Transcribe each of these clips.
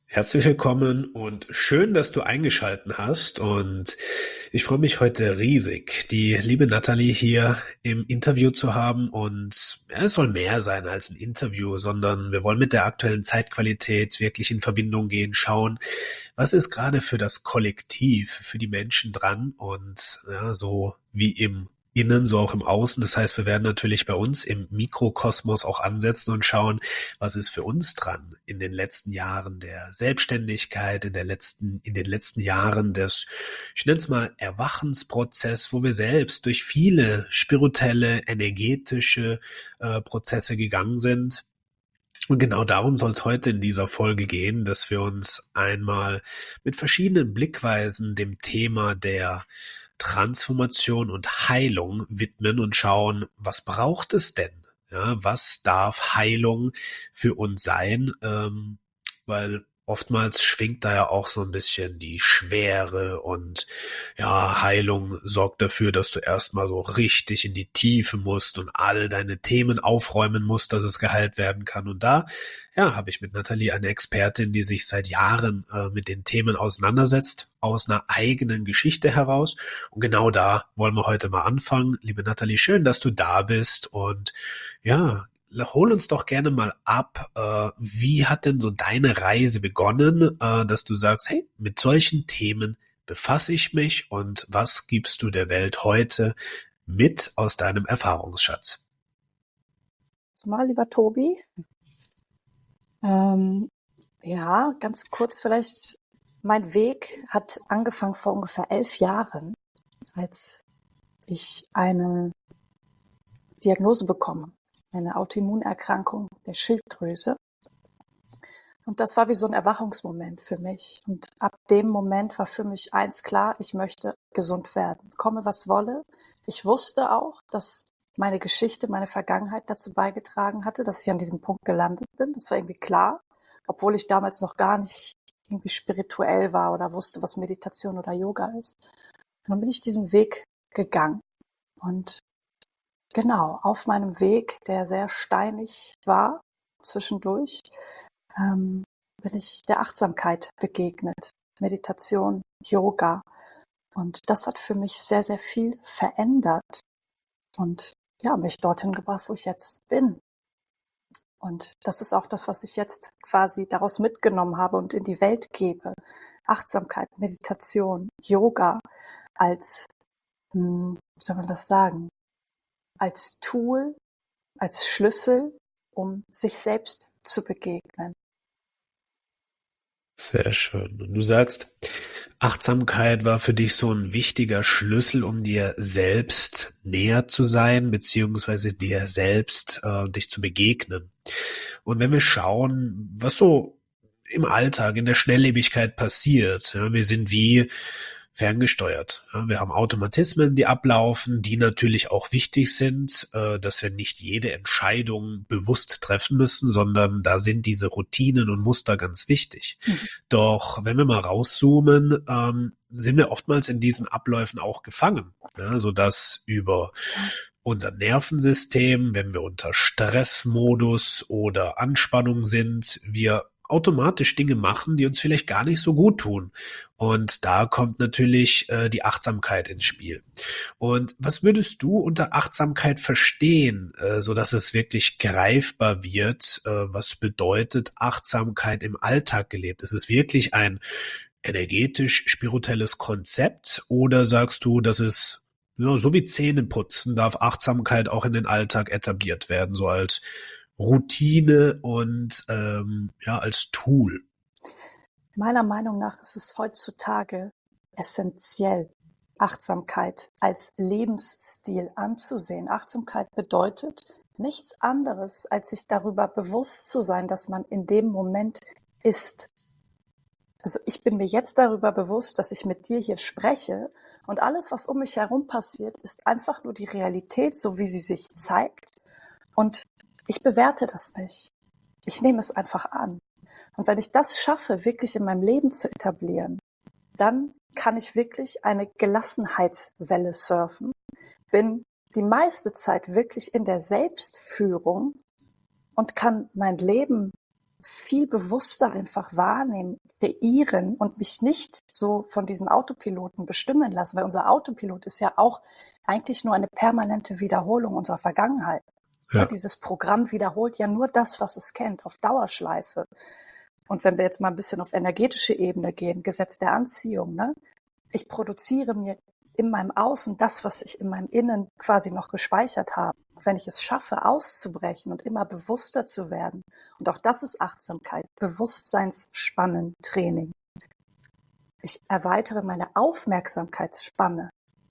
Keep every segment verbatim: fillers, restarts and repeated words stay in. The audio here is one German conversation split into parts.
Herzlich willkommen und schön, dass du eingeschalten hast. Und ich freue mich heute riesig, die liebe Nathalie hier im Interview zu haben. Und ja, es soll mehr sein als ein Interview, sondern wir wollen mit der aktuellen Zeitqualität wirklich in Verbindung gehen, schauen, was ist gerade für das Kollektiv, für die Menschen dran und ja, so wie im Innen, so auch im Außen. Das heißt, wir werden natürlich bei uns im Mikrokosmos auch ansetzen und schauen, was ist für uns dran in den letzten Jahren der Selbstständigkeit, in der letzten, in den letzten Jahren des, ich nenne es mal, Erwachensprozess, wo wir selbst durch viele spirituelle, energetische äh, Prozesse gegangen sind. Und genau darum soll es heute in dieser Folge gehen, dass wir uns einmal mit verschiedenen Blickweisen dem Thema der Transformation und Heilung widmen und schauen, was braucht es denn? Ja, was darf Heilung für uns sein? Ähm, weil oftmals schwingt da ja auch so ein bisschen die Schwere und ja, Heilung sorgt dafür, dass du erstmal so richtig in die Tiefe musst und all deine Themen aufräumen musst, dass es geheilt werden kann. Und da, ja, habe ich mit Nathalie eine Expertin, die sich seit Jahren äh, mit den Themen auseinandersetzt, aus einer eigenen Geschichte heraus. Und genau da wollen wir heute mal anfangen. Liebe Nathalie, schön, dass du da bist und ja, hol uns doch gerne mal ab, äh, wie hat denn so deine Reise begonnen, äh, dass du sagst, hey, mit solchen Themen befasse ich mich und was gibst du der Welt heute mit aus deinem Erfahrungsschatz? Mal, lieber Tobi. Ähm, ja, ganz kurz vielleicht. Mein Weg hat angefangen vor ungefähr elf Jahren, als ich eine Diagnose bekomme, eine Autoimmunerkrankung der Schilddrüse. Und das war wie so ein Erwachungsmoment für mich. Und ab dem Moment war für mich eins klar, ich möchte gesund werden, komme was wolle. Ich wusste auch, dass meine Geschichte, meine Vergangenheit dazu beigetragen hatte, dass ich an diesem Punkt gelandet bin. Das war irgendwie klar, obwohl ich damals noch gar nicht irgendwie spirituell war oder wusste, was Meditation oder Yoga ist. Und dann bin ich diesen Weg gegangen. Und genau, auf meinem Weg, der sehr steinig war, zwischendurch, ähm, bin ich der Achtsamkeit begegnet. Meditation, Yoga. Und das hat für mich sehr, sehr viel verändert. Und ja, mich dorthin gebracht, wo ich jetzt bin. Und das ist auch das, was ich jetzt quasi daraus mitgenommen habe und in die Welt gebe. Achtsamkeit, Meditation, Yoga als, hm, wie soll man das sagen, als Tool, als Schlüssel, um sich selbst zu begegnen. Sehr schön. Und du sagst, Achtsamkeit war für dich so ein wichtiger Schlüssel, um dir selbst näher zu sein, beziehungsweise dir selbst äh, dich zu begegnen. Und wenn wir schauen, was so im Alltag, in der Schnelllebigkeit passiert, ja, wir sind wie ferngesteuert. Ja, wir haben Automatismen, die ablaufen, die natürlich auch wichtig sind, äh, dass wir nicht jede Entscheidung bewusst treffen müssen, sondern da sind diese Routinen und Muster ganz wichtig. Mhm. Doch wenn wir mal rauszoomen, ähm, sind wir oftmals in diesen Abläufen auch gefangen, ja, sodass über unser Nervensystem, wenn wir unter Stressmodus oder Anspannung sind, wir automatisch Dinge machen, die uns vielleicht gar nicht so gut tun. Und da kommt natürlich äh, die Achtsamkeit ins Spiel. Und was würdest du unter Achtsamkeit verstehen, äh, so dass es wirklich greifbar wird? Äh, was bedeutet Achtsamkeit im Alltag gelebt? Ist es wirklich ein energetisch-spirituelles Konzept oder sagst du, dass es ja, so wie Zähneputzen darf Achtsamkeit auch in den Alltag etabliert werden, so als Routine und ähm, ja als Tool? Meiner Meinung nach ist es heutzutage essentiell, Achtsamkeit als Lebensstil anzusehen. Achtsamkeit bedeutet nichts anderes, als sich darüber bewusst zu sein, dass man in dem Moment ist. Also ich bin mir jetzt darüber bewusst, dass ich mit dir hier spreche und alles, was um mich herum passiert, ist einfach nur die Realität, so wie sie sich zeigt. Und ich bewerte das nicht. Ich nehme es einfach an. Und wenn ich das schaffe, wirklich in meinem Leben zu etablieren, dann kann ich wirklich eine Gelassenheitswelle surfen, bin die meiste Zeit wirklich in der Selbstführung und kann mein Leben viel bewusster einfach wahrnehmen, kreieren und mich nicht so von diesem Autopiloten bestimmen lassen, weil unser Autopilot ist ja auch eigentlich nur eine permanente Wiederholung unserer Vergangenheit. Ja. Ja. Dieses Programm wiederholt ja nur das, was es kennt, auf Dauerschleife. Und wenn wir jetzt mal ein bisschen auf energetische Ebene gehen, Gesetz der Anziehung, ne? Ich produziere mir in meinem Außen das, was ich in meinem Innen quasi noch gespeichert habe. Wenn ich es schaffe, auszubrechen und immer bewusster zu werden, und auch das ist Achtsamkeit, Bewusstseinsspannen, Training. Ich erweitere meine Aufmerksamkeitsspanne.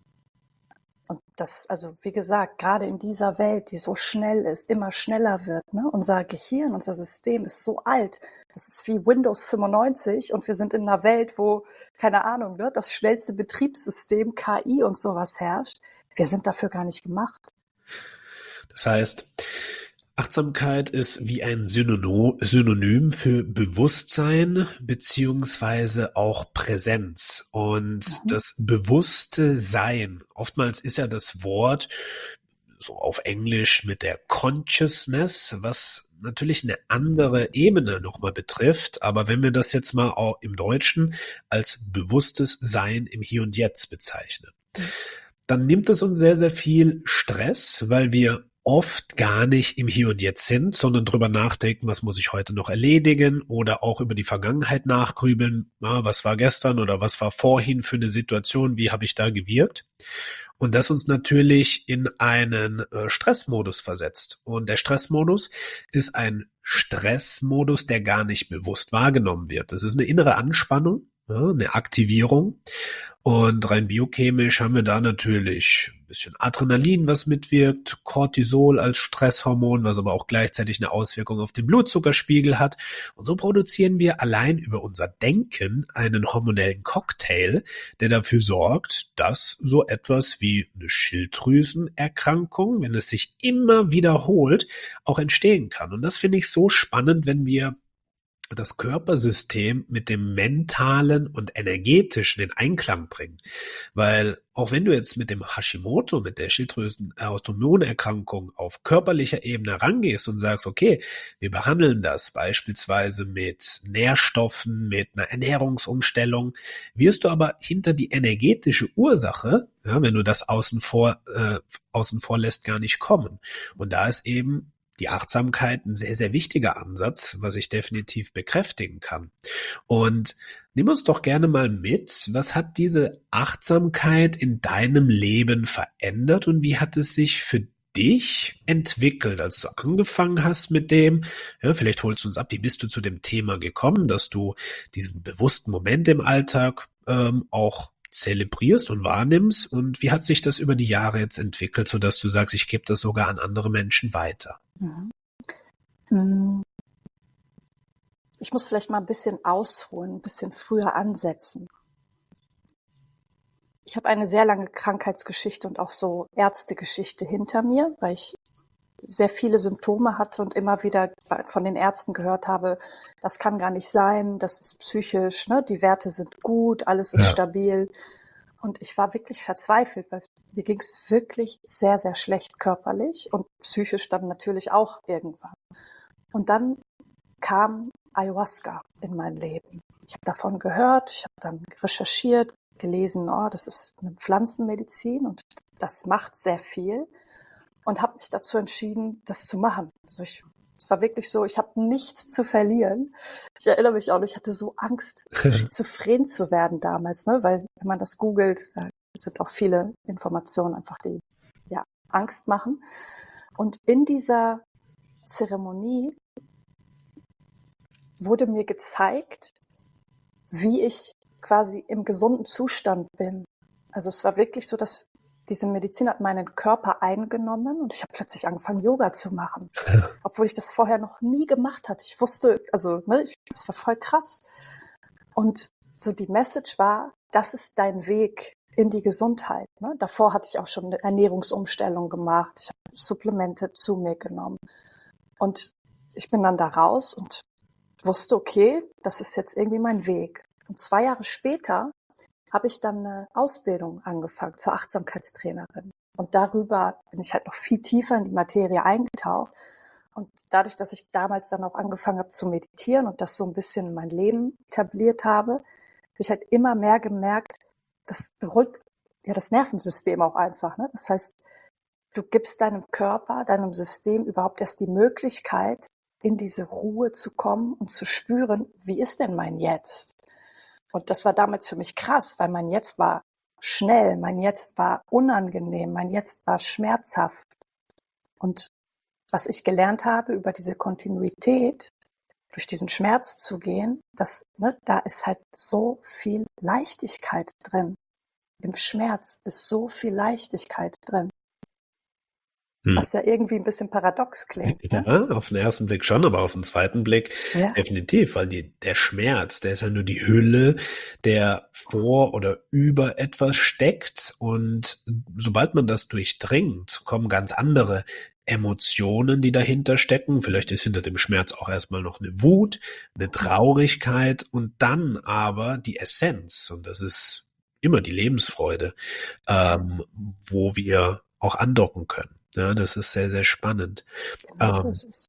Und das, also wie gesagt, gerade in dieser Welt, die so schnell ist, immer schneller wird, ne? Unser Gehirn, unser System ist so alt. Das ist wie Windows fünfundneunzig und wir sind in einer Welt, wo, keine Ahnung, ne, das schnellste Betriebssystem, K I und sowas herrscht. Wir sind dafür gar nicht gemacht. Das heißt, Achtsamkeit ist wie ein Synonym, Synonym für Bewusstsein beziehungsweise auch Präsenz. Und Mhm. das bewusste Sein, oftmals ist ja das Wort so auf Englisch mit der Consciousness, was natürlich eine andere Ebene nochmal betrifft. Aber wenn wir das jetzt mal auch im Deutschen als bewusstes Sein im Hier und Jetzt bezeichnen, dann nimmt es uns sehr, sehr viel Stress, weil wir oft gar nicht im Hier und Jetzt sind, sondern drüber nachdenken, was muss ich heute noch erledigen oder auch über die Vergangenheit nachgrübeln, ja, was war gestern oder was war vorhin für eine Situation, wie habe ich da gewirkt? Und das uns natürlich in einen äh, Stressmodus versetzt. Und der Stressmodus ist ein Stressmodus, der gar nicht bewusst wahrgenommen wird. Das ist eine innere Anspannung, ja, eine Aktivierung. Und rein biochemisch haben wir da natürlich ein bisschen Adrenalin, was mitwirkt, Cortisol als Stresshormon, was aber auch gleichzeitig eine Auswirkung auf den Blutzuckerspiegel hat. Und so produzieren wir allein über unser Denken einen hormonellen Cocktail, der dafür sorgt, dass so etwas wie eine Schilddrüsenerkrankung, wenn es sich immer wiederholt, auch entstehen kann. Und das finde ich so spannend, wenn wir das Körpersystem mit dem mentalen und energetischen in Einklang bringen. Weil auch wenn du jetzt mit dem Hashimoto, mit der Schilddrüsen-Autoimmunerkrankung auf körperlicher Ebene rangehst und sagst, okay, wir behandeln das beispielsweise mit Nährstoffen, mit einer Ernährungsumstellung, wirst du aber hinter die energetische Ursache, ja, wenn du das außen vor, äh, außen vor lässt, gar nicht kommen. Und da ist eben die Achtsamkeit ein sehr, sehr wichtiger Ansatz, was ich definitiv bekräftigen kann. Und nimm uns doch gerne mal mit, was hat diese Achtsamkeit in deinem Leben verändert und wie hat es sich für dich entwickelt, als du angefangen hast mit dem, ja, vielleicht holst du uns ab, wie bist du zu dem Thema gekommen, dass du diesen bewussten Moment im Alltag ähm, auch zelebrierst und wahrnimmst und wie hat sich das über die Jahre jetzt entwickelt, sodass du sagst, ich gebe das sogar an andere Menschen weiter? Mhm. Ich muss vielleicht mal ein bisschen ausholen, ein bisschen früher ansetzen. Ich habe eine sehr lange Krankheitsgeschichte und auch so Ärztegeschichte hinter mir, weil ich sehr viele Symptome hatte und immer wieder von den Ärzten gehört habe, das kann gar nicht sein, das ist psychisch, ne? Die Werte sind gut, alles ist Ja. stabil. Und ich war wirklich verzweifelt, weil mir ging es wirklich sehr, sehr schlecht körperlich und psychisch dann natürlich auch irgendwann. Und dann kam Ayahuasca in mein Leben. Ich habe davon gehört, ich habe dann recherchiert, gelesen, oh, das ist eine Pflanzenmedizin und das macht sehr viel und habe mich dazu entschieden, das zu machen. Also ich, es war wirklich so, ich habe nichts zu verlieren. Ich erinnere mich auch, ich hatte so Angst, schizophren zu werden damals, ne? Weil wenn man das googelt, da sind auch viele Informationen einfach, die ja Angst machen. Und in dieser Zeremonie wurde mir gezeigt, wie ich quasi im gesunden Zustand bin. Also es war wirklich so, dass diese Medizin hat meinen Körper eingenommen und ich habe plötzlich angefangen, Yoga zu machen. Obwohl ich das vorher noch nie gemacht hatte. Ich wusste, also ne, ich, das war voll krass. Und so die Message war, das ist dein Weg in die Gesundheit. Ne? Davor hatte ich auch schon eine Ernährungsumstellung gemacht. Ich habe Supplemente zu mir genommen. Und ich bin dann da raus und wusste, okay, das ist jetzt irgendwie mein Weg. Und zwei Jahre später habe ich dann eine Ausbildung angefangen zur Achtsamkeitstrainerin. Und darüber bin ich halt noch viel tiefer in die Materie eingetaucht. Und dadurch, dass ich damals dann auch angefangen habe zu meditieren und das so ein bisschen in mein Leben etabliert habe, habe ich halt immer mehr gemerkt, das beruhigt ja das Nervensystem auch einfach. Ne? Das heißt, du gibst deinem Körper, deinem System überhaupt erst die Möglichkeit, in diese Ruhe zu kommen und zu spüren, wie ist denn mein Jetzt? Und das war damals für mich krass, weil mein Jetzt war schnell, mein Jetzt war unangenehm, mein Jetzt war schmerzhaft. Und was ich gelernt habe über diese Kontinuität, durch diesen Schmerz zu gehen, das, ne, da ist halt so viel Leichtigkeit drin. Im Schmerz ist so viel Leichtigkeit drin. Hm. Was ja irgendwie ein bisschen paradox klingt. Ja, Ne? auf den ersten Blick schon, aber auf den zweiten Blick Ja. definitiv, weil die, der Schmerz, der ist ja nur die Hülle, der vor oder über etwas steckt, und sobald man das durchdringt, kommen ganz andere Emotionen, die dahinter stecken. Vielleicht ist hinter dem Schmerz auch erstmal noch eine Wut, eine Traurigkeit und dann aber die Essenz, und das ist immer die Lebensfreude, ähm, wo wir auch andocken können. Ja, das ist sehr, sehr spannend. Genau so Ähm, ist es.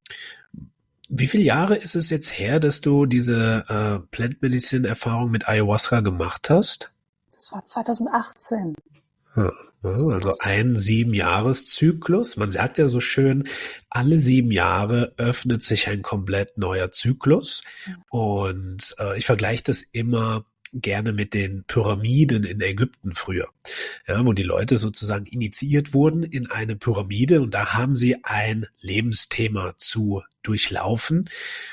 wie viele Jahre ist es jetzt her, dass du diese äh, Plant Medicine Erfahrung mit Ayahuasca gemacht hast? Das war zweitausendachtzehn. Ja, also ein Sieben-Jahres-Zyklus. Man sagt ja so schön, alle sieben Jahre öffnet sich ein komplett neuer Zyklus. Und äh, ich vergleiche das immer gerne mit den Pyramiden in Ägypten früher, ja, wo die Leute sozusagen initiiert wurden in eine Pyramide, und da haben sie ein Lebensthema zu durchlaufen.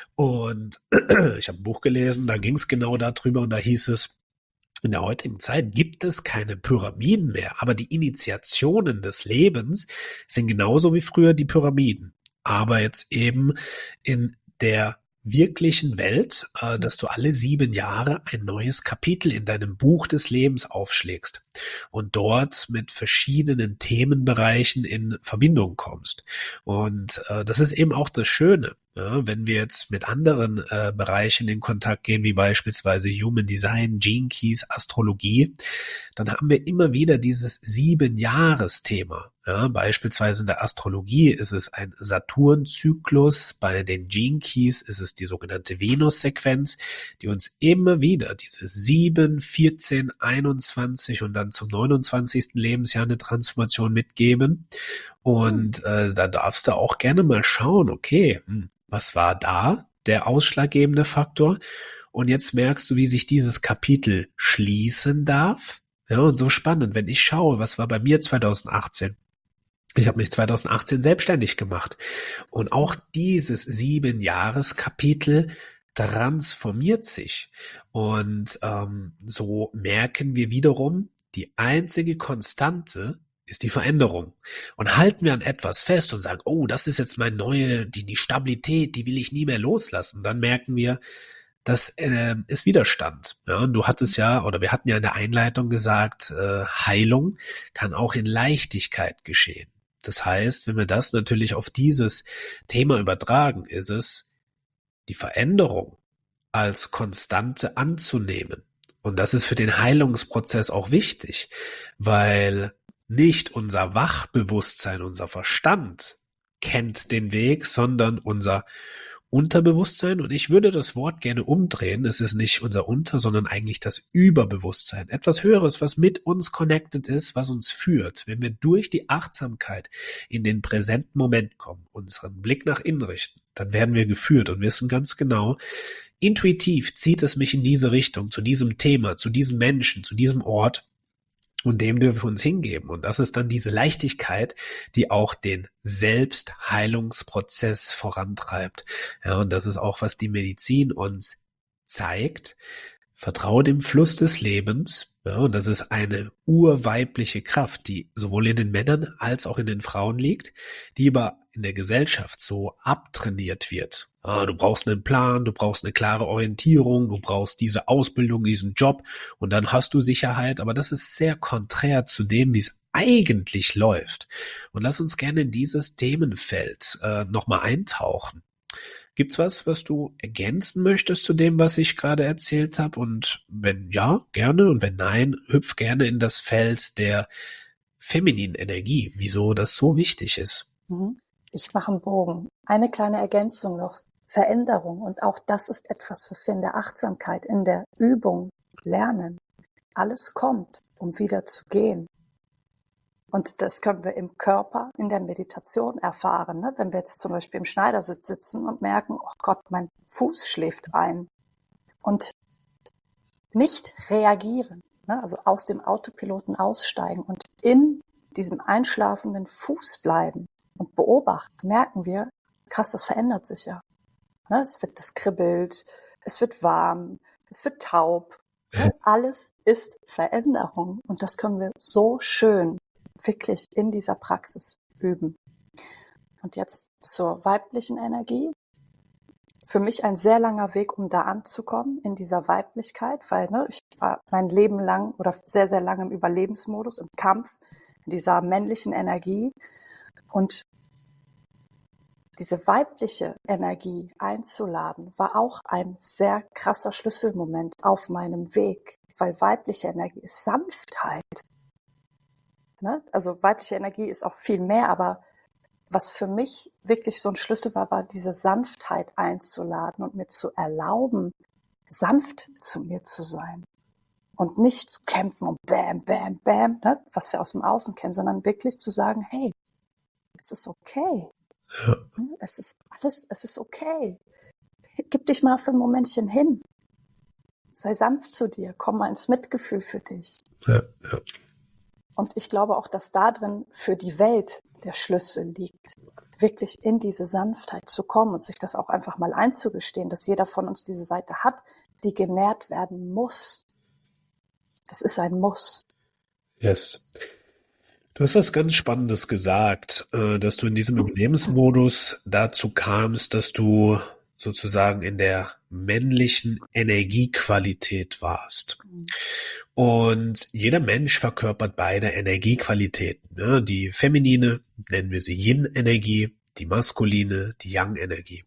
Und ich habe ein Buch gelesen, da ging es genau darüber, und da hieß es, in der heutigen Zeit gibt es keine Pyramiden mehr, aber die Initiationen des Lebens sind genauso wie früher die Pyramiden, aber jetzt eben in der wirklichen Welt, äh, dass du alle sieben Jahre ein neues Kapitel in deinem Buch des Lebens aufschlägst und dort mit verschiedenen Themenbereichen in Verbindung kommst. Und äh, das ist eben auch das Schöne. Ja, wenn wir jetzt mit anderen äh, Bereichen in Kontakt gehen, wie beispielsweise Human Design, Gene Keys, Astrologie, dann haben wir immer wieder dieses Sieben-Jahres-Thema. Ja, beispielsweise in der Astrologie ist es ein Saturn-Zyklus, bei den Gene Keys ist es die sogenannte Venus-Sequenz, die uns immer wieder diese sieben, vierzehn, einundzwanzig und dann zum neunundzwanzigsten Lebensjahr eine Transformation mitgeben. Und äh, da darfst du auch gerne mal schauen, okay, hm, was war da der ausschlaggebende Faktor? Und jetzt merkst du, wie sich dieses Kapitel schließen darf. Ja, und so spannend, wenn ich schaue, was war bei mir zweitausendachtzehn? Ich habe mich zweitausendachtzehn selbstständig gemacht. Und auch dieses Sieben-Jahres-Kapitel transformiert sich. Und ähm, so merken wir wiederum, die einzige Konstante ist die Veränderung. Und halten wir an etwas fest und sagen, oh, das ist jetzt meine neue, die, die Stabilität, die will ich nie mehr loslassen, dann merken wir, das äh, ist Widerstand. Ja, und du hattest ja, oder wir hatten ja in der Einleitung gesagt, äh, Heilung kann auch in Leichtigkeit geschehen. Das heißt, wenn wir das natürlich auf dieses Thema übertragen, ist es, die Veränderung als Konstante anzunehmen. Und das ist für den Heilungsprozess auch wichtig, weil nicht unser Wachbewusstsein, unser Verstand kennt den Weg, sondern unser Unterbewusstsein. Und ich würde das Wort gerne umdrehen. Es ist nicht unser Unter, sondern eigentlich das Überbewusstsein. Etwas Höheres, was mit uns connected ist, was uns führt. Wenn wir durch die Achtsamkeit in den präsenten Moment kommen, unseren Blick nach innen richten, dann werden wir geführt und wissen ganz genau, intuitiv zieht es mich in diese Richtung, zu diesem Thema, zu diesem Menschen, zu diesem Ort. Und dem dürfen wir uns hingeben. Und das ist dann diese Leichtigkeit, die auch den Selbstheilungsprozess vorantreibt. Ja, und das ist auch, was die Medizin uns zeigt. Vertraue dem Fluss des Lebens. Ja, und das ist eine urweibliche Kraft, die sowohl in den Männern als auch in den Frauen liegt, die aber in der Gesellschaft so abtrainiert wird. Ah, du brauchst einen Plan, du brauchst eine klare Orientierung, du brauchst diese Ausbildung, diesen Job, und dann hast du Sicherheit. Aber das ist sehr konträr zu dem, wie es eigentlich läuft. Und lass uns gerne in dieses Themenfeld äh, nochmal eintauchen. Gibt's was, was du ergänzen möchtest zu dem, was ich gerade erzählt habe? Und wenn ja, gerne. Und wenn nein, hüpf gerne in das Feld der femininen Energie, wieso das so wichtig ist. Mhm. Ich mache einen Bogen. Eine kleine Ergänzung noch. Veränderung. Und auch das ist etwas, was wir in der Achtsamkeit, in der Übung lernen. Alles kommt, um wieder zu gehen. Und das können wir im Körper, in der Meditation erfahren. Ne? Wenn wir jetzt zum Beispiel im Schneidersitz sitzen und merken, oh Gott, mein Fuß schläft ein. Und nicht reagieren, ne? Also aus dem Autopiloten aussteigen und in diesem einschlafenden Fuß bleiben und beobachten, merken wir, krass, das verändert sich ja. Ne? Es wird, das kribbelt, es wird warm, es wird taub. Ne? Alles ist Veränderung und das können wir so schön wirklich in dieser Praxis üben. Und jetzt zur weiblichen Energie. Für mich ein sehr langer Weg, um da anzukommen, in dieser Weiblichkeit, weil ne, ich war mein Leben lang oder sehr, sehr lange im Überlebensmodus, im Kampf, in dieser männlichen Energie. Und diese weibliche Energie einzuladen, war auch ein sehr krasser Schlüsselmoment auf meinem Weg, weil weibliche Energie ist Sanftheit. Ne? Also weibliche Energie ist auch viel mehr, aber was für mich wirklich so ein Schlüssel war, war diese Sanftheit einzuladen und mir zu erlauben, sanft zu mir zu sein und nicht zu kämpfen und bam, bam, bam, ne, was wir aus dem Außen kennen, sondern wirklich zu sagen, hey, es ist okay. Ja. Es ist alles, es ist okay. Gib dich mal für ein Momentchen hin. Sei sanft zu dir, komm mal ins Mitgefühl für dich. Ja, ja. Und ich glaube auch, dass da drin für die Welt der Schlüssel liegt, wirklich in diese Sanftheit zu kommen und sich das auch einfach mal einzugestehen, dass jeder von uns diese Seite hat, die genährt werden muss. Das ist ein Muss. Yes. Du hast was ganz Spannendes gesagt, äh, dass du in diesem Überlebensmodus dazu kamst, dass du sozusagen in der männlichen Energiequalität warst. Und jeder Mensch verkörpert beide Energiequalitäten. Ne? Die feminine, nennen wir sie Yin-Energie, die maskuline, die Yang-Energie.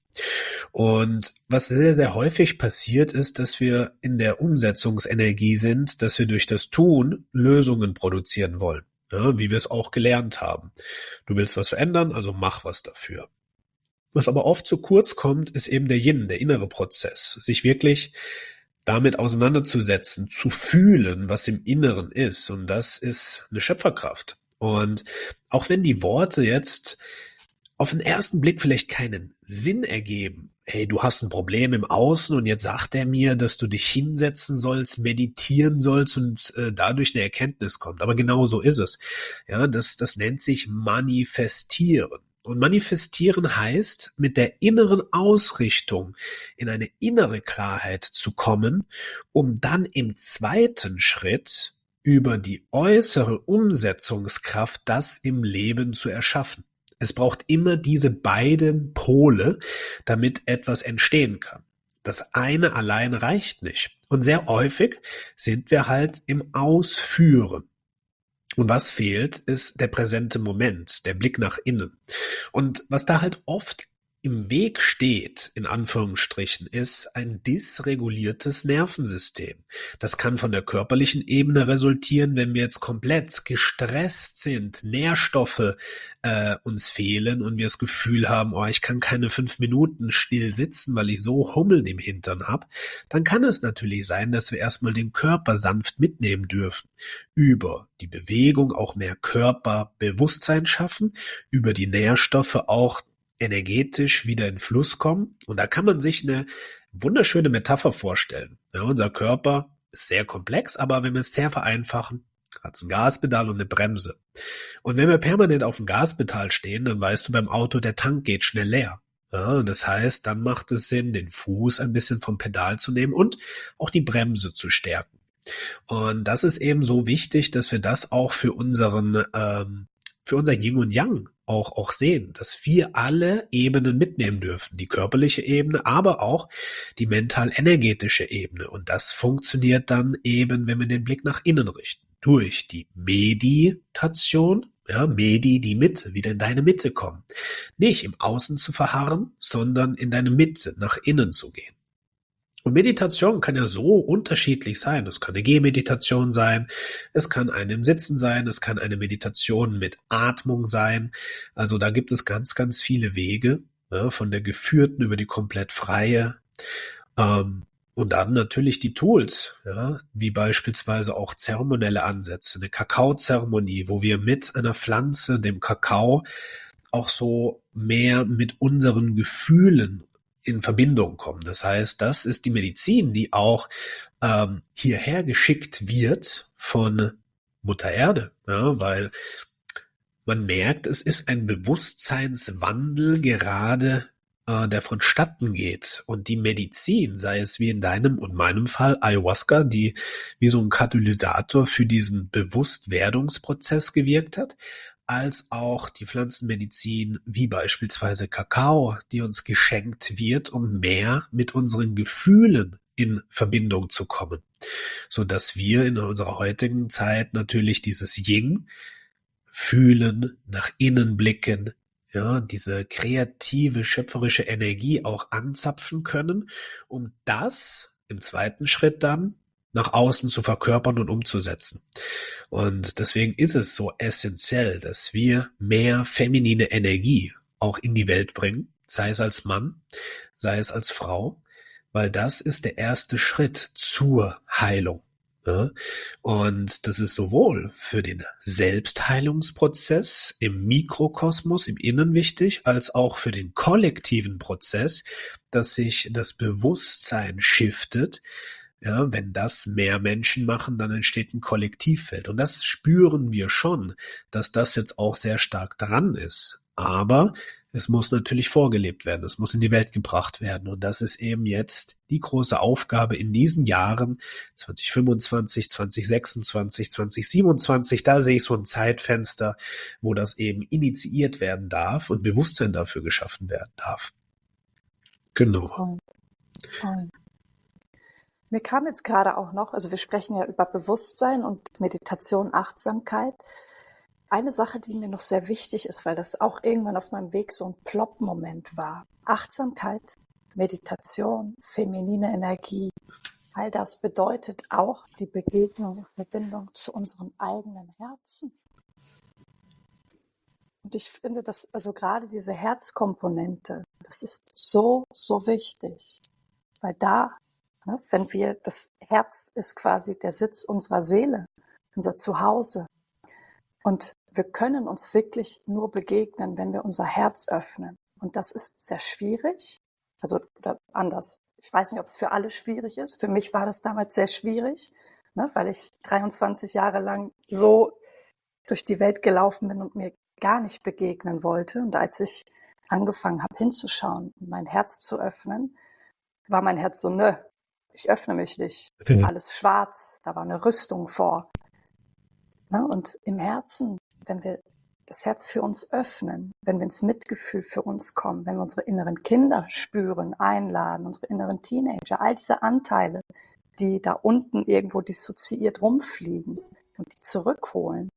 Und was sehr, sehr häufig passiert ist, dass wir in der Umsetzungsenergie sind, dass wir durch das Tun Lösungen produzieren wollen, ja, wie wir es auch gelernt haben. Du willst was verändern, also mach was dafür. Was aber oft zu kurz kommt, ist eben der Yin, der innere Prozess, sich wirklich damit auseinanderzusetzen, zu fühlen, was im Inneren ist. Und das ist eine Schöpferkraft. Und auch wenn die Worte jetzt auf den ersten Blick vielleicht keinen Sinn ergeben, hey, du hast ein Problem im Außen und jetzt sagt er mir, dass du dich hinsetzen sollst, meditieren sollst und äh, dadurch eine Erkenntnis kommt. Aber genau so ist es. Ja, das, das nennt sich Manifestieren. Und manifestieren heißt, mit der inneren Ausrichtung in eine innere Klarheit zu kommen, um dann im zweiten Schritt über die äußere Umsetzungskraft das im Leben zu erschaffen. Es braucht immer diese beiden Pole, damit etwas entstehen kann. Das eine allein reicht nicht. Und sehr häufig sind wir halt im Ausführen. Und was fehlt, ist der präsente Moment, der Blick nach innen. Und was da halt oft im Weg steht, in Anführungsstrichen, ist ein dysreguliertes Nervensystem. Das kann von der körperlichen Ebene resultieren, wenn wir jetzt komplett gestresst sind, Nährstoffe äh, uns fehlen und wir das Gefühl haben, oh, ich kann keine fünf Minuten still sitzen, weil ich so Hummeln im Hintern habe. Dann kann es natürlich sein, dass wir erstmal den Körper sanft mitnehmen dürfen. Über die Bewegung auch mehr Körperbewusstsein schaffen, über die Nährstoffe auch energetisch wieder in Fluss kommen. Und da kann man sich eine wunderschöne Metapher vorstellen. Ja, unser Körper ist sehr komplex, aber wenn wir es sehr vereinfachen, hat es ein Gaspedal und eine Bremse. Und wenn wir permanent auf dem Gaspedal stehen, dann weißt du beim Auto, der Tank geht schnell leer. Ja, und das heißt, dann macht es Sinn, den Fuß ein bisschen vom Pedal zu nehmen und auch die Bremse zu stärken. Und das ist eben so wichtig, dass wir das auch für unseren ähm, für unser Yin und Yang auch, auch sehen, dass wir alle Ebenen mitnehmen dürfen. Die körperliche Ebene, aber auch die mental-energetische Ebene. Und das funktioniert dann eben, wenn wir den Blick nach innen richten. Durch die Meditation, ja, Medi, die Mitte, wieder in deine Mitte kommen. Nicht im Außen zu verharren, sondern in deine Mitte, nach innen zu gehen. Und Meditation kann ja so unterschiedlich sein. Es kann eine Gehmeditation sein, es kann eine im Sitzen sein, es kann eine Meditation mit Atmung sein. Also da gibt es ganz, ganz viele Wege, ja, von der geführten über die komplett freie. Ähm, und dann natürlich die Tools, ja, wie beispielsweise auch zeremonielle Ansätze, eine Kakaozeremonie, wo wir mit einer Pflanze, dem Kakao, auch so mehr mit unseren Gefühlen in Verbindung kommen. Das heißt, das ist die Medizin, die auch ähm, hierher geschickt wird von Mutter Erde, ja, weil man merkt, es ist ein Bewusstseinswandel gerade, äh, der vonstatten geht. Und die Medizin, sei es wie in deinem und meinem Fall Ayahuasca, die wie so ein Katalysator für diesen Bewusstwerdungsprozess gewirkt hat, als auch die Pflanzenmedizin wie beispielsweise Kakao, die uns geschenkt wird, um mehr mit unseren Gefühlen in Verbindung zu kommen, so dass wir in unserer heutigen Zeit natürlich dieses Yin fühlen, nach innen blicken, ja, diese kreative, schöpferische Energie auch anzapfen können, um das im zweiten Schritt dann nach außen zu verkörpern und umzusetzen. Und deswegen ist es so essentiell, dass wir mehr feminine Energie auch in die Welt bringen, sei es als Mann, sei es als Frau, weil das ist der erste Schritt zur Heilung. Ja? Und das ist sowohl für den Selbstheilungsprozess im Mikrokosmos, im Innen wichtig, als auch für den kollektiven Prozess, dass sich das Bewusstsein shiftet. Ja, wenn das mehr Menschen machen, dann entsteht ein Kollektivfeld. Und das spüren wir schon, dass das jetzt auch sehr stark dran ist. Aber es muss natürlich vorgelebt werden. Es muss in die Welt gebracht werden. Und das ist eben jetzt die große Aufgabe in diesen Jahren zwanzig fünfundzwanzig, zwanzig sechsundzwanzig, zwanzig siebenundzwanzig. Da sehe ich so ein Zeitfenster, wo das eben initiiert werden darf und Bewusstsein dafür geschaffen werden darf. Genau. Voll. Voll. Mir kam jetzt gerade auch noch, also wir sprechen ja über Bewusstsein und Meditation, Achtsamkeit. Eine Sache, die mir noch sehr wichtig ist, weil das auch irgendwann auf meinem Weg so ein Plopp-Moment war. Achtsamkeit, Meditation, feminine Energie, all das bedeutet auch die Begegnung, Verbindung zu unserem eigenen Herzen. Und ich finde, dass also gerade diese Herzkomponente, das ist so, so wichtig, weil da, ne, wenn wir, das Herz ist quasi der Sitz unserer Seele, unser Zuhause. Und wir können uns wirklich nur begegnen, wenn wir unser Herz öffnen. Und das ist sehr schwierig, also oder anders. Ich weiß nicht, ob es für alle schwierig ist. Für mich war das damals sehr schwierig, ne, weil ich dreiundzwanzig Jahre lang so durch die Welt gelaufen bin und mir gar nicht begegnen wollte. Und als ich angefangen habe hinzuschauen, mein Herz zu öffnen, war mein Herz so, nö, ich öffne mich nicht. Mhm. Alles schwarz, da war eine Rüstung vor. Ne? Und im Herzen, wenn wir das Herz für uns öffnen, wenn wir ins Mitgefühl für uns kommen, wenn wir unsere inneren Kinder spüren, einladen, unsere inneren Teenager, all diese Anteile, die da unten irgendwo dissoziiert rumfliegen und die zurückholen,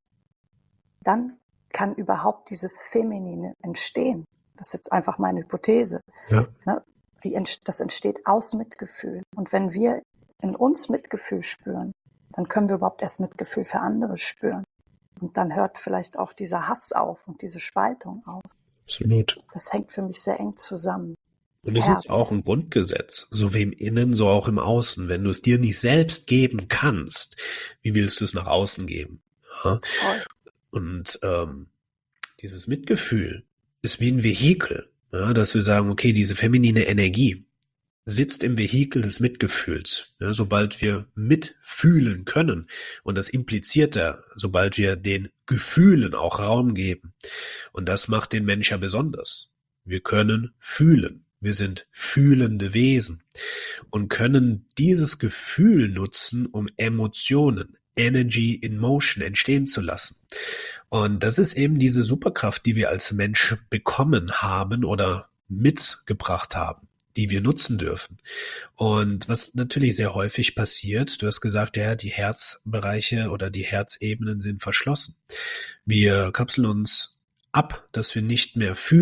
dann kann überhaupt dieses Feminine entstehen. Das ist jetzt einfach meine Hypothese. Ja. Ne? Die, das entsteht aus Mitgefühl. Und wenn wir in uns Mitgefühl spüren, dann können wir überhaupt erst Mitgefühl für andere spüren. Und dann hört vielleicht auch dieser Hass auf und diese Spaltung auf. Absolut. Das hängt für mich sehr eng zusammen. Und es Herz. ist auch ein Grundgesetz, so wie im Innen, so auch im Außen. Wenn du es dir nicht selbst geben kannst, wie willst du es nach außen geben? Ja? Voll. Und ähm, dieses Mitgefühl ist wie ein Vehikel, ja, dass wir sagen, okay, diese feminine Energie sitzt im Vehikel des Mitgefühls. Ja, sobald wir mitfühlen können, und das impliziert ja, sobald wir den Gefühlen auch Raum geben. Und das macht den Mensch ja besonders. Wir können fühlen. Wir sind fühlende Wesen und können dieses Gefühl nutzen, um Emotionen, Energy in Motion entstehen zu lassen. Und das ist eben diese Superkraft, die wir als Mensch bekommen haben oder mitgebracht haben, die wir nutzen dürfen. Und was natürlich sehr häufig passiert, du hast gesagt, ja, die Herzbereiche oder die Herzebenen sind verschlossen. Wir kapseln uns ab, dass wir nicht mehr fühlen.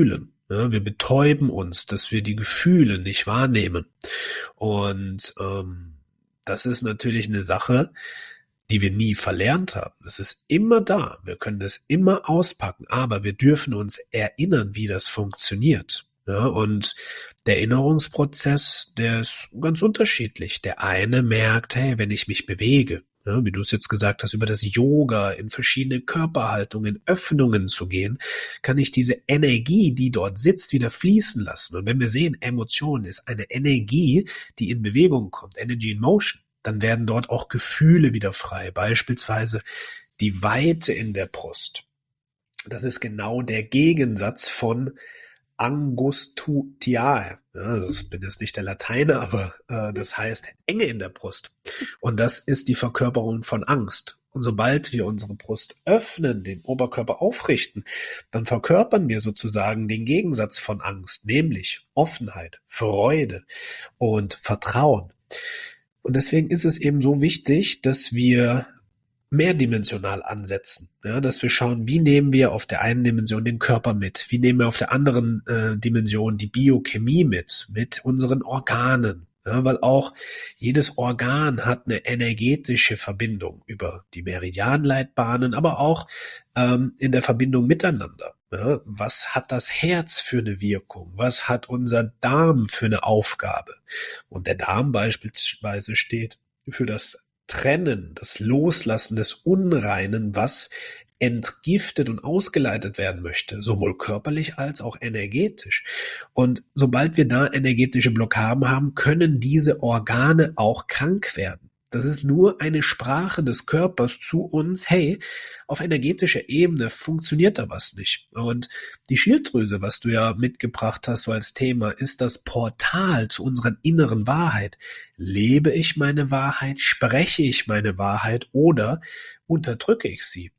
Ja, wir betäuben uns, dass wir die Gefühle nicht wahrnehmen. Und ähm, das ist natürlich eine Sache, die wir nie verlernt haben. Es ist immer da. Wir können das immer auspacken, aber wir dürfen uns erinnern, wie das funktioniert. Ja, und der Erinnerungsprozess, der ist ganz unterschiedlich. Der eine merkt, hey, wenn ich mich bewege, ja, wie du es jetzt gesagt hast, über das Yoga in verschiedene Körperhaltungen, Öffnungen zu gehen, kann ich diese Energie, die dort sitzt, wieder fließen lassen. Und wenn wir sehen, Emotion ist eine Energie, die in Bewegung kommt, Energy in Motion, dann werden dort auch Gefühle wieder frei. Beispielsweise die Weite in der Brust. Das ist genau der Gegensatz von Angustitiae. Ja, das bin jetzt nicht der Lateiner, aber äh, das heißt Enge in der Brust. Und das ist die Verkörperung von Angst. Und sobald wir unsere Brust öffnen, den Oberkörper aufrichten, dann verkörpern wir sozusagen den Gegensatz von Angst, nämlich Offenheit, Freude und Vertrauen. Und deswegen ist es eben so wichtig, dass wir mehrdimensional ansetzen, ja, dass wir schauen, wie nehmen wir auf der einen Dimension den Körper mit, wie nehmen wir auf der anderen äh, Dimension die Biochemie mit, mit unseren Organen, ja, weil auch jedes Organ hat eine energetische Verbindung über die Meridianleitbahnen, aber auch ähm, in der Verbindung miteinander. Ja, was hat das Herz für eine Wirkung? Was hat unser Darm für eine Aufgabe? Und der Darm beispielsweise steht für das Trennen, das Loslassen des Unreinen, was entgiftet und ausgeleitet werden möchte, sowohl körperlich als auch energetisch. Und sobald wir da energetische Blockaden haben, können diese Organe auch krank werden. Das ist nur eine Sprache des Körpers zu uns, hey, auf energetischer Ebene funktioniert da was nicht. Und die Schilddrüse, was du ja mitgebracht hast so als Thema, ist das Portal zu unserer inneren Wahrheit. Lebe ich meine Wahrheit? Spreche ich meine Wahrheit? Oder unterdrücke ich sie?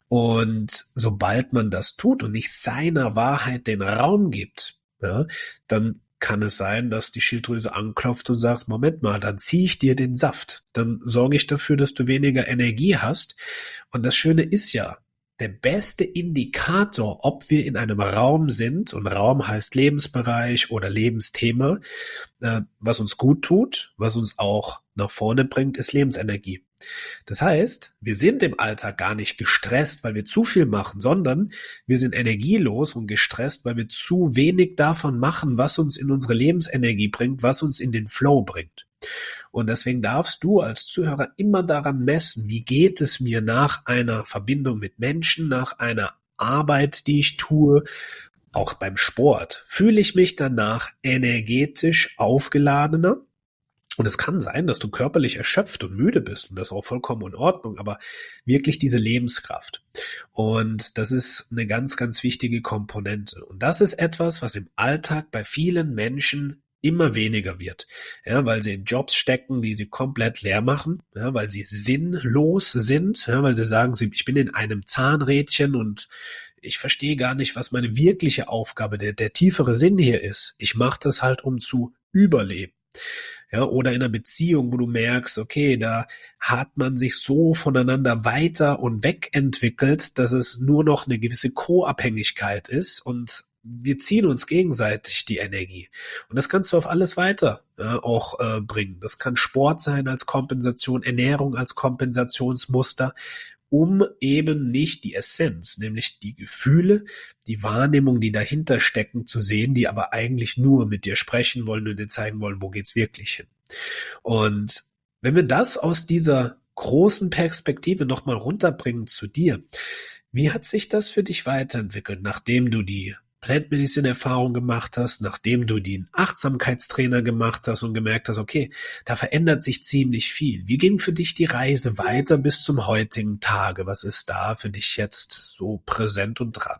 Und sobald man das tut und nicht seiner Wahrheit den Raum gibt, ja, dann kann es sein, dass die Schilddrüse anklopft und sagt, Moment mal, dann ziehe ich dir den Saft. Dann sorge ich dafür, dass du weniger Energie hast. Und das Schöne ist ja, der beste Indikator, ob wir in einem Raum sind, und Raum heißt Lebensbereich oder Lebensthema, äh, was uns gut tut, was uns auch nach vorne bringt, ist Lebensenergie. Das heißt, wir sind im Alltag gar nicht gestresst, weil wir zu viel machen, sondern wir sind energielos und gestresst, weil wir zu wenig davon machen, was uns in unsere Lebensenergie bringt, was uns in den Flow bringt. Und deswegen darfst du als Zuhörer immer daran messen, wie geht es mir nach einer Verbindung mit Menschen, nach einer Arbeit, die ich tue, auch beim Sport. Fühle ich mich danach energetisch aufgeladener? Und es kann sein, dass du körperlich erschöpft und müde bist, und das ist auch vollkommen in Ordnung, aber wirklich diese Lebenskraft. Und das ist eine ganz, ganz wichtige Komponente. Und das ist etwas, was im Alltag bei vielen Menschen immer weniger wird, ja, weil sie in Jobs stecken, die sie komplett leer machen, ja, weil sie sinnlos sind, ja, weil sie sagen, sie, ich bin in einem Zahnrädchen und ich verstehe gar nicht, was meine wirkliche Aufgabe, der, der tiefere Sinn hier ist. Ich mache das halt, um zu überleben. Ja, oder in einer Beziehung, wo du merkst, okay, da hat man sich so voneinander weiter und weg entwickelt, dass es nur noch eine gewisse Co-Abhängigkeit ist und wir ziehen uns gegenseitig die Energie. Und das kannst du auf alles weiter ja, auch äh, bringen. Das kann Sport sein als Kompensation, Ernährung als Kompensationsmuster, um eben nicht die Essenz, nämlich die Gefühle, die Wahrnehmung, die dahinter stecken, zu sehen, die aber eigentlich nur mit dir sprechen wollen und dir zeigen wollen, wo geht's wirklich hin. Und wenn wir das aus dieser großen Perspektive nochmal runterbringen zu dir, wie hat sich das für dich weiterentwickelt, nachdem du die Plant Medicine Erfahrung gemacht hast, nachdem du den Achtsamkeitstrainer gemacht hast und gemerkt hast, okay, da verändert sich ziemlich viel. Wie ging für dich die Reise weiter bis zum heutigen Tage? Was ist da für dich jetzt so präsent und dran?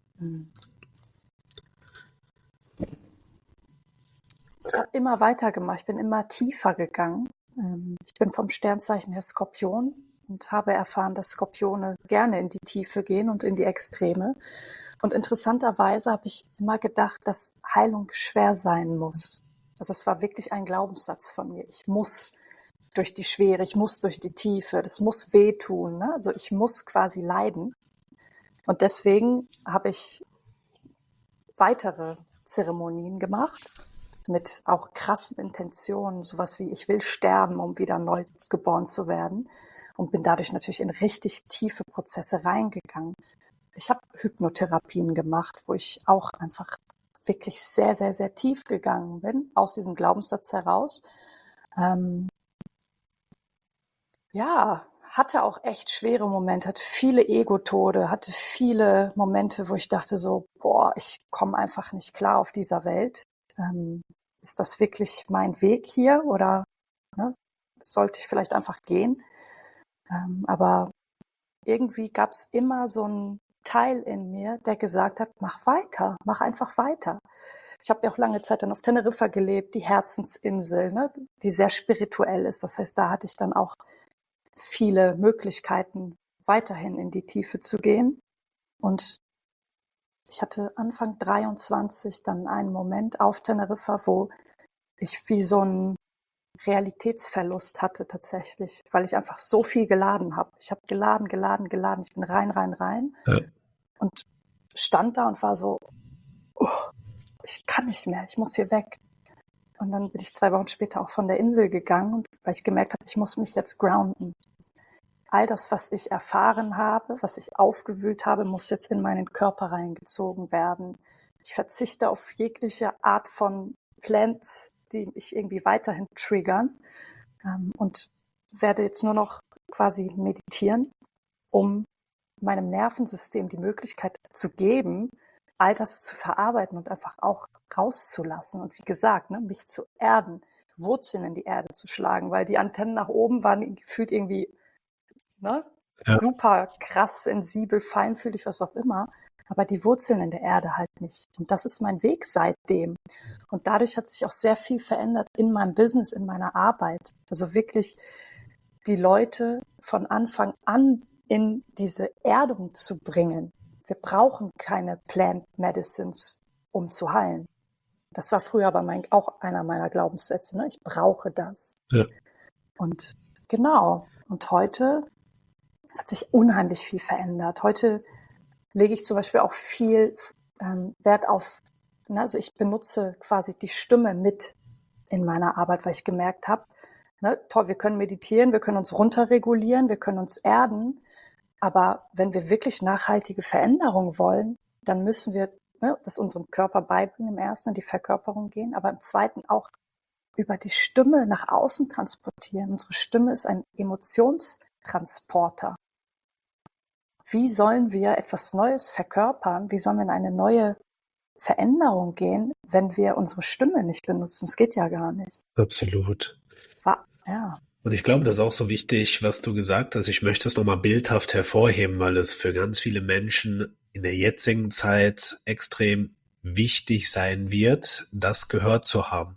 Ich habe immer weitergemacht, ich bin immer tiefer gegangen. Ich bin vom Sternzeichen her Skorpion und habe erfahren, dass Skorpione gerne in die Tiefe gehen und in die Extreme. Und interessanterweise habe ich immer gedacht, dass Heilung schwer sein muss. Also es war wirklich ein Glaubenssatz von mir. Ich muss durch die Schwere, ich muss durch die Tiefe, das muss wehtun, ne? Also ich muss quasi leiden. Und deswegen habe ich weitere Zeremonien gemacht mit auch krassen Intentionen, sowas wie ich will sterben, um wieder neu geboren zu werden, und bin dadurch natürlich in richtig tiefe Prozesse reingegangen. Ich habe Hypnotherapien gemacht, wo ich auch einfach wirklich sehr, sehr, sehr tief gegangen bin, aus diesem Glaubenssatz heraus. Ähm, ja, hatte auch echt schwere Momente, hatte viele Ego-Tode, hatte viele Momente, wo ich dachte so, boah, ich komme einfach nicht klar auf dieser Welt. Ähm, ist das wirklich mein Weg hier oder ne, sollte ich vielleicht einfach gehen? Ähm, aber irgendwie gab es immer so einen Teil in mir, der gesagt hat, mach weiter, mach einfach weiter. Ich habe ja auch lange Zeit dann auf Teneriffa gelebt, die Herzensinsel, ne, die sehr spirituell ist. Das heißt, da hatte ich dann auch viele Möglichkeiten, weiterhin in die Tiefe zu gehen. Und ich hatte Anfang dreiundzwanzig dann einen Moment auf Teneriffa, wo ich wie so einen Realitätsverlust hatte tatsächlich, weil ich einfach so viel geladen habe. Ich habe geladen, geladen, geladen. Ich bin rein, rein, rein Ja. und stand da und war so, oh, ich kann nicht mehr, ich muss hier weg. Und dann bin ich zwei Wochen später auch von der Insel gegangen, weil ich gemerkt habe, ich muss mich jetzt grounden. All das, was ich erfahren habe, was ich aufgewühlt habe, muss jetzt in meinen Körper reingezogen werden. Ich verzichte auf jegliche Art von Plants, die mich irgendwie weiterhin triggern, ähm, und werde jetzt nur noch quasi meditieren, um meinem Nervensystem die Möglichkeit zu geben, all das zu verarbeiten und einfach auch rauszulassen. Und wie gesagt, ne, mich zu erden, Wurzeln in die Erde zu schlagen, weil die Antennen nach oben waren gefühlt irgendwie ne, Ja. super krass, sensibel, feinfühlig, was auch immer. Aber die Wurzeln in der Erde halt nicht. Und das ist mein Weg seitdem. Und dadurch hat sich auch sehr viel verändert in meinem Business, in meiner Arbeit. Also wirklich die Leute von Anfang an in diese Erdung zu bringen. Wir brauchen keine Plant Medicines, um zu heilen. Das war früher aber mein, auch einer meiner Glaubenssätze. Ne? Ich brauche das. Ja. Und genau. Und heute, es hat sich unheimlich viel verändert. Heute lege ich zum Beispiel auch viel ähm, Wert auf, ne, also ich benutze quasi die Stimme mit in meiner Arbeit, weil ich gemerkt habe, ne, toll, wir können meditieren, wir können uns runterregulieren, wir können uns erden, aber wenn wir wirklich nachhaltige Veränderung wollen, dann müssen wir ne, das unserem Körper beibringen, im ersten in die Verkörperung gehen, aber im zweiten auch über die Stimme nach außen transportieren. Unsere Stimme ist ein Emotionstransporter. Wie sollen wir etwas Neues verkörpern? Wie sollen wir in eine neue Veränderung gehen, wenn wir unsere Stimme nicht benutzen? Es geht ja gar nicht. Absolut. Es war, ja. Und ich glaube, das ist auch so wichtig, was du gesagt hast. Ich möchte es nochmal bildhaft hervorheben, weil es für ganz viele Menschen in der jetzigen Zeit extrem wichtig sein wird, das gehört zu haben.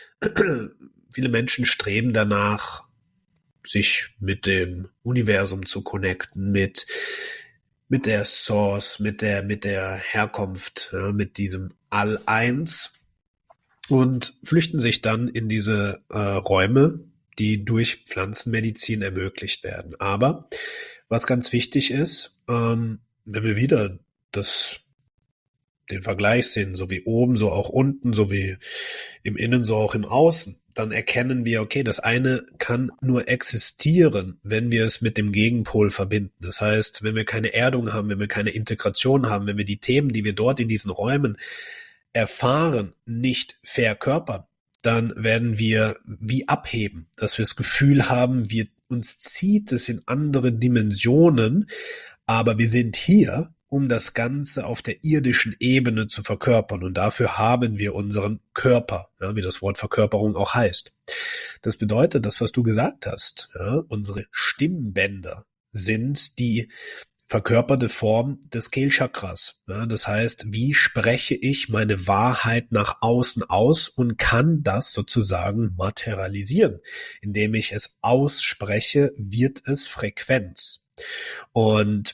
Viele Menschen streben danach, sich mit dem Universum zu connecten, mit mit der Source, mit der mit der Herkunft, ja, mit diesem All-Eins und flüchten sich dann in diese äh, Räume, die durch Pflanzenmedizin ermöglicht werden. Aber was ganz wichtig ist, ähm, wenn wir wieder das den Vergleich sehen, so wie oben, so auch unten, so wie im Innen, so auch im Außen, dann erkennen wir, okay, das eine kann nur existieren, wenn wir es mit dem Gegenpol verbinden. Das heißt, wenn wir keine Erdung haben, wenn wir keine Integration haben, wenn wir die Themen, die wir dort in diesen Räumen erfahren, nicht verkörpern, dann werden wir wie abheben, dass wir das Gefühl haben, wir uns zieht es in andere Dimensionen, aber wir sind hier, um das Ganze auf der irdischen Ebene zu verkörpern. Und dafür haben wir unseren Körper, ja, wie das Wort Verkörperung auch heißt. Das bedeutet, das, was du gesagt hast, ja, unsere Stimmbänder sind die verkörperte Form des Kehlchakras. Ja, das heißt, wie spreche ich meine Wahrheit nach außen aus und kann das sozusagen materialisieren. Indem ich es ausspreche, wird es Frequenz. Und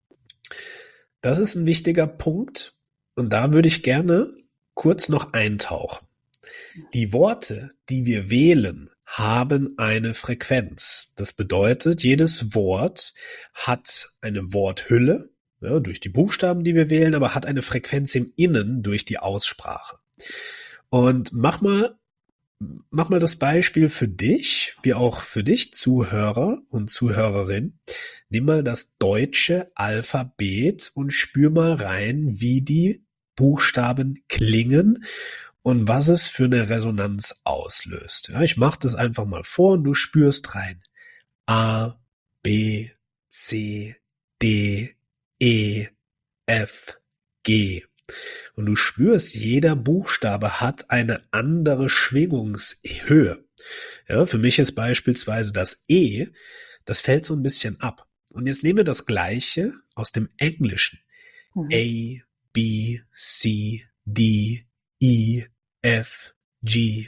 das ist ein wichtiger Punkt und da würde ich gerne kurz noch eintauchen. Die Worte, die wir wählen, haben eine Frequenz. Das bedeutet, jedes Wort hat eine Worthülle ja, durch die Buchstaben, die wir wählen, aber hat eine Frequenz im Innen durch die Aussprache. Und mach mal, mach mal das Beispiel für dich, wie auch für dich Zuhörer und Zuhörerin. Nimm mal das deutsche Alphabet und spür mal rein, wie die Buchstaben klingen und was es für eine Resonanz auslöst. Ja, ich mache das einfach mal vor und du spürst rein. A, B, C, D, E, F, G. Und du spürst, jeder Buchstabe hat eine andere Schwingungshöhe. Ja, für mich ist beispielsweise das E, das fällt so ein bisschen ab. Und jetzt nehmen wir das Gleiche aus dem Englischen. Mhm. A, B, C, D, E, F, G.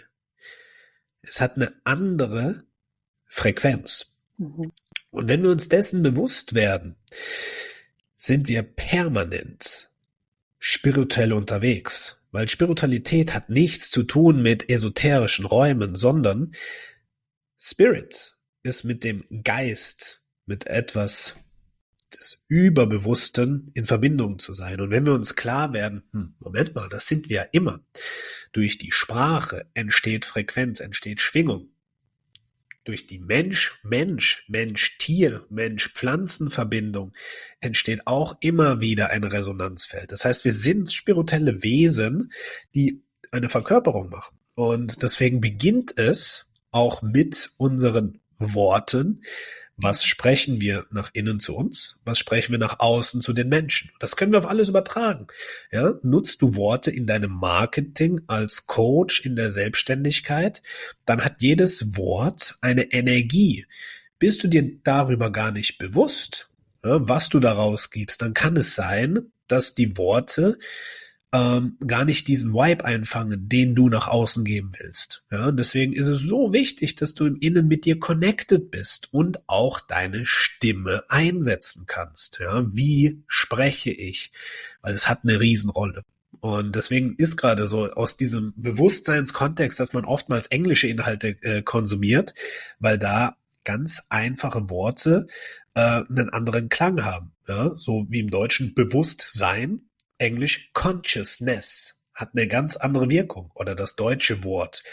Es hat eine andere Frequenz. Mhm. Und wenn wir uns dessen bewusst werden, sind wir permanent spirituell unterwegs. Weil Spiritualität hat nichts zu tun mit esoterischen Räumen, sondern Spirit ist mit dem Geist, mit etwas des Überbewussten in Verbindung zu sein. Und wenn wir uns klar werden, hm, Moment mal, das sind wir ja immer. Durch die Sprache entsteht Frequenz, entsteht Schwingung. Durch die Mensch-Mensch, Mensch-Tier, Mensch-Pflanzen-Verbindung entsteht auch immer wieder ein Resonanzfeld. Das heißt, wir sind spirituelle Wesen, die eine Verkörperung machen. Und deswegen beginnt es auch mit unseren Worten. Was sprechen wir nach innen zu uns? Was sprechen wir nach außen zu den Menschen? Das können wir auf alles übertragen. Ja, nutzt du Worte in deinem Marketing als Coach in der Selbstständigkeit, dann hat jedes Wort eine Energie. Bist du dir darüber gar nicht bewusst, ja, was du daraus gibst, dann kann es sein, dass die Worte ähm, gar nicht diesen Vibe einfangen, den du nach außen geben willst. Ja, deswegen ist es so wichtig, dass du im Innen mit dir connected bist und auch deine Stimme einsetzen kannst. Ja, wie spreche ich? Weil es hat eine Riesenrolle. Und deswegen ist gerade so aus diesem Bewusstseinskontext, dass man oftmals englische Inhalte äh, konsumiert, weil da ganz einfache Worte äh, einen anderen Klang haben. Ja, so wie im Deutschen Bewusstsein. Englisch Consciousness hat eine ganz andere Wirkung. Oder das deutsche Wort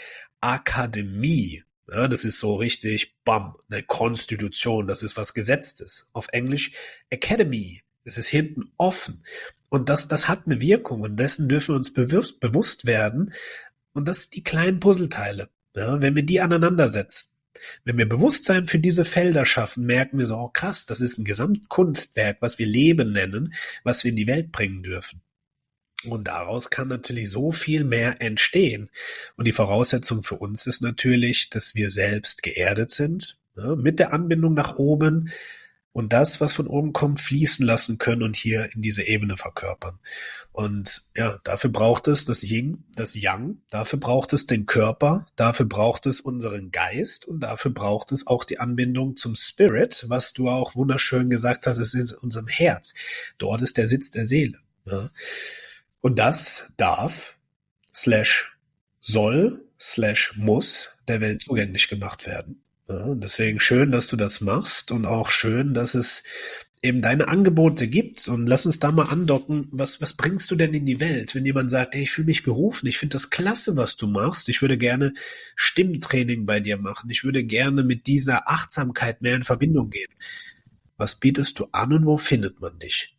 Akademie. Ja, das ist so richtig, bam, eine Konstitution, das ist was Gesetztes. Auf Englisch Academy, das ist hinten offen. Und das, das hat eine Wirkung und dessen dürfen wir uns bewusst, bewusst werden. Und das sind die kleinen Puzzleteile. Ja, wenn wir die aneinander setzen, wenn wir Bewusstsein für diese Felder schaffen, merken wir so, oh krass, das ist ein Gesamtkunstwerk, was wir Leben nennen, was wir in die Welt bringen dürfen. Und daraus kann natürlich so viel mehr entstehen. Und die Voraussetzung für uns ist natürlich, dass wir selbst geerdet sind, ja, mit der Anbindung nach oben und das, was von oben kommt, fließen lassen können und hier in diese Ebene verkörpern. Und ja, dafür braucht es das Yin, das Yang, dafür braucht es den Körper, dafür braucht es unseren Geist und dafür braucht es auch die Anbindung zum Spirit, was du auch wunderschön gesagt hast, ist in unserem Herz. Dort ist der Sitz der Seele. Ja. Und das darf, slash soll, slash muss der Welt zugänglich gemacht werden. Ja, und deswegen schön, dass du das machst und auch schön, dass es eben deine Angebote gibt. Und lass uns da mal andocken, was, was bringst du denn in die Welt? Wenn jemand sagt, hey, ich fühle mich gerufen, ich finde das klasse, was du machst, ich würde gerne Stimmtraining bei dir machen, ich würde gerne mit dieser Achtsamkeit mehr in Verbindung gehen. Was bietest du an und wo findet man dich?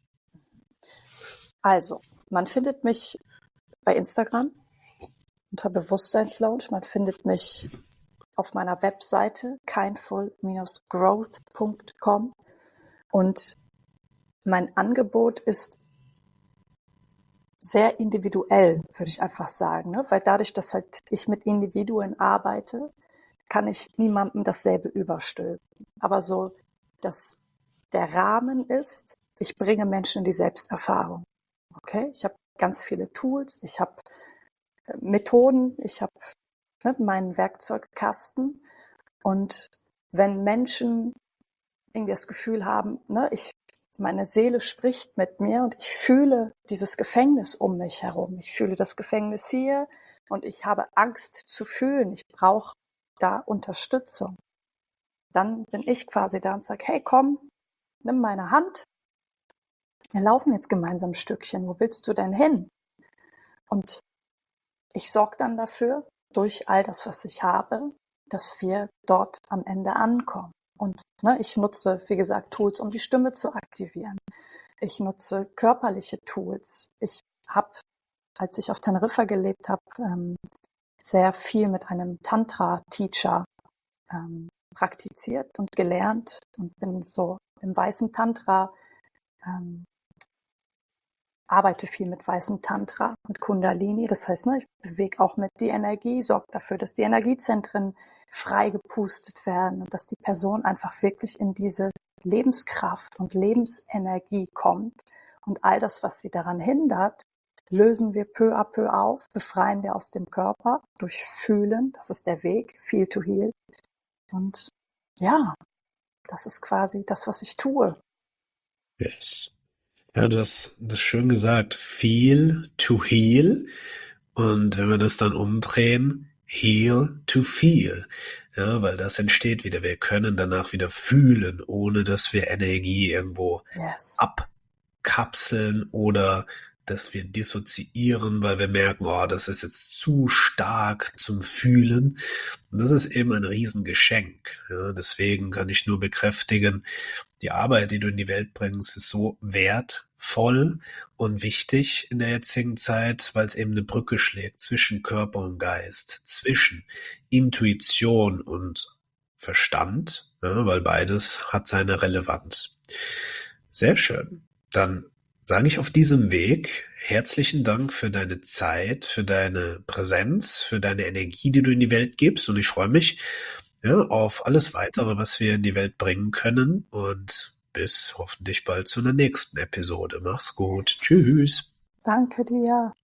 Also, man findet mich bei Instagram unter Bewusstseinslounge. Man findet mich auf meiner Webseite kindful Bindestrich growth Punkt com und mein Angebot ist sehr individuell, würde ich einfach sagen, ne? Weil dadurch, dass halt ich mit Individuen arbeite, kann ich niemandem dasselbe überstülpen. Aber so, dass der Rahmen ist, ich bringe Menschen in die Selbsterfahrung. Okay, ich habe ganz viele Tools, ich habe Methoden, ich habe ne, meinen Werkzeugkasten und wenn Menschen irgendwie das Gefühl haben, ne, ich, meine Seele spricht mit mir und ich fühle dieses Gefängnis um mich herum, ich fühle das Gefängnis hier und ich habe Angst zu fühlen, ich brauche da Unterstützung, dann bin ich quasi da und sage, hey komm, nimm meine Hand, wir laufen jetzt gemeinsam ein Stückchen, wo willst du denn hin? Und ich sorge dann dafür, durch all das, was ich habe, dass wir dort am Ende ankommen. Und ne, ich nutze, wie gesagt, Tools, um die Stimme zu aktivieren. Ich nutze körperliche Tools. Ich habe, als ich auf Teneriffa gelebt habe, ähm, sehr viel mit einem Tantra-Teacher ähm, praktiziert und gelernt und bin so im weißen Tantra, ähm, arbeite viel mit weißem Tantra, mit Kundalini. Das heißt, ne, ich bewege auch mit die Energie, sorge dafür, dass die Energiezentren frei gepustet werden und dass die Person einfach wirklich in diese Lebenskraft und Lebensenergie kommt. Und all das, was sie daran hindert, lösen wir peu à peu auf, befreien wir aus dem Körper durch Fühlen. Das ist der Weg, Feel to Heal. Und ja, das ist quasi das, was ich tue. Yes. Ja, du hast das schön gesagt. Feel to heal. Und wenn wir das dann umdrehen, heal to feel. Ja, weil das entsteht wieder. Wir können danach wieder fühlen, ohne dass wir Energie irgendwo Yes. abkapseln oder dass wir dissoziieren, weil wir merken, oh, das ist jetzt zu stark zum Fühlen. Und das ist eben ein Riesengeschenk. Ja, deswegen kann ich nur bekräftigen, die Arbeit, die du in die Welt bringst, ist so wertvoll und wichtig in der jetzigen Zeit, weil es eben eine Brücke schlägt zwischen Körper und Geist, zwischen Intuition und Verstand, ja, weil beides hat seine Relevanz. Sehr schön. Dann sage ich auf diesem Weg herzlichen Dank für deine Zeit, für deine Präsenz, für deine Energie, die du in die Welt gibst. Und ich freue mich ja, auf alles Weitere, was wir in die Welt bringen können. Und bis hoffentlich bald zu einer nächsten Episode. Mach's gut. Tschüss. Danke dir.